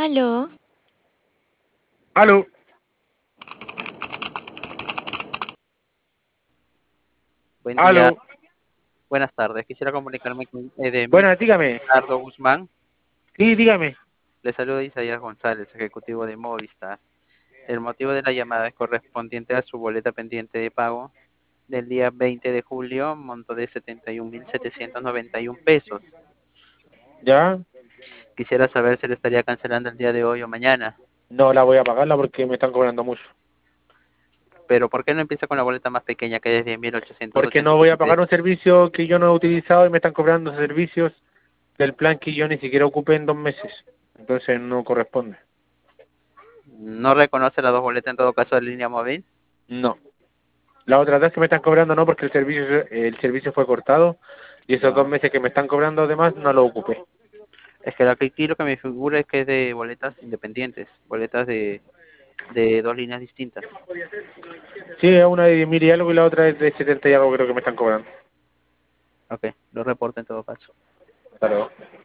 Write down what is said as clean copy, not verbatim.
Aló, Aló, Buen día, aló. buenas tardes. Quisiera comunicarme con Edemir Buenas, dígame. Leonardo Guzmán. Sí, dígame. Le saluda Isaías González, ejecutivo de Movistar. El motivo de la llamada es correspondiente a su boleta pendiente de pago del día 20 de julio, monto de 71.791 pesos. ¿Ya? Quisiera saber si le estaría cancelando el día de hoy o mañana. No la voy a pagarla porque me están cobrando mucho. Pero ¿por qué no empieza con la boleta más pequeña, que es de diez mil ochocientos Porque ochenta no y voy a siete pagar un pesos? servicio que yo no he utilizado y me están cobrando servicios del plan que yo ni siquiera ocupé en 2 meses. Entonces no corresponde. ¿No reconoce las dos boletas en todo caso de línea móvil? No. Las otras dos que me están cobrando no porque el servicio fue cortado y esos Ya. 2 meses que me están cobrando además no lo ocupé. Es que la que quiero que me figure es que es de boletas independientes, boletas de dos líneas distintas. Sí, es una de 10.000 y algo y la otra es de 70 y algo creo que me están cobrando. Ok, lo reporto en todo caso. Hasta luego.